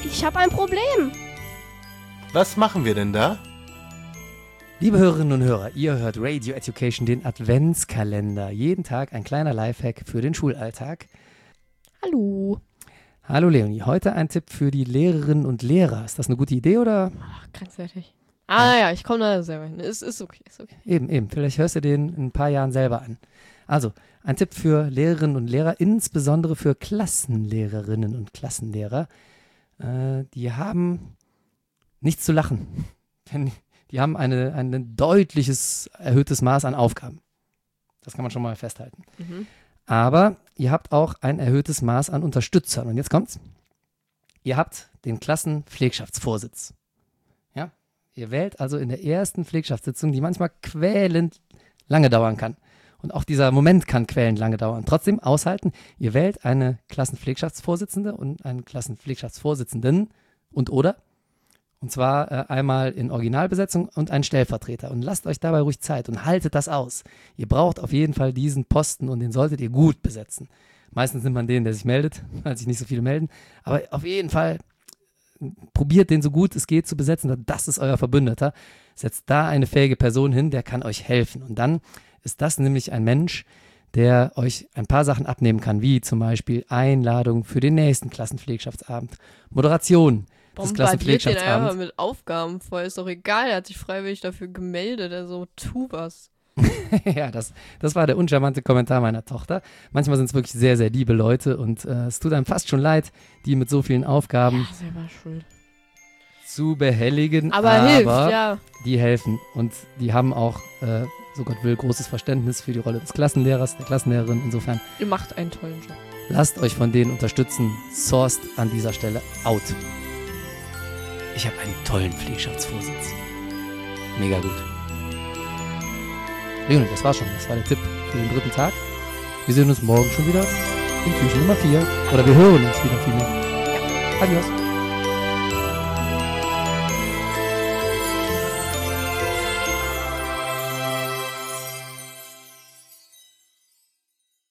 Ich habe ein Problem. Was machen wir denn da? Liebe Hörerinnen und Hörer, ihr hört Radio Education, den Adventskalender. Jeden Tag ein kleiner Lifehack für den Schulalltag. Hallo. Hallo Leonie, heute ein Tipp für die Lehrerinnen und Lehrer. Ist das eine gute Idee oder? Ach, grenzwertig. Ja, ich komme da selber hin. Ist okay. Eben. Vielleicht hörst du den in ein paar Jahren selber an. Also, ein Tipp für Lehrerinnen und Lehrer, insbesondere für Klassenlehrerinnen und Klassenlehrer. Die haben nichts zu lachen. Denn die haben ein deutliches erhöhtes Maß an Aufgaben. Das kann man schon mal festhalten. Mhm. Aber ihr habt auch ein erhöhtes Maß an Unterstützern. Und jetzt kommt's. Ihr habt den Klassenpflegschaftsvorsitz. Ja? Ihr wählt also in der ersten Pflegschaftssitzung, die manchmal quälend lange dauern kann. Und auch dieser Moment kann quälend lange dauern. Trotzdem aushalten, ihr wählt eine Klassenpflegschaftsvorsitzende und einen Klassenpflegschaftsvorsitzenden und zwar einmal in Originalbesetzung und einen Stellvertreter. Und lasst euch dabei ruhig Zeit und haltet das aus. Ihr braucht auf jeden Fall diesen Posten und den solltet ihr gut besetzen. Meistens nimmt man den, der sich meldet, weil sich nicht so viele melden. Aber auf jeden Fall probiert den so gut es geht zu besetzen. Das ist euer Verbündeter. Setzt da eine fähige Person hin, der kann euch helfen. Und dann ist das nämlich ein Mensch, der euch ein paar Sachen abnehmen kann, wie zum Beispiel Einladung für den nächsten Klassenpflegschaftsabend, Moderation des Klassenpflegschaftsabends. Den einfach mit Aufgaben voll, ist doch egal, er hat sich freiwillig dafür gemeldet, also tu was. Ja, das war der uncharmante Kommentar meiner Tochter. Manchmal sind es wirklich sehr, sehr liebe Leute und es tut einem fast schon leid, die mit so vielen Aufgaben selber schuld zu behelligen, aber hilft, ja. Die helfen und die haben auch, so Gott will, großes Verständnis für die Rolle des Klassenlehrers, der Klassenlehrerin. Insofern, ihr macht einen tollen Job. Lasst euch von denen unterstützen. Sourced an dieser Stelle out. Ich habe einen tollen Pflegschaftsvorsitz. Mega gut. Leonie, das war's schon. Das war der Tipp für den 3. Tag. Wir sehen uns morgen schon wieder in Türchen Nummer 4. Oder wir hören uns wieder vielmehr. Adios.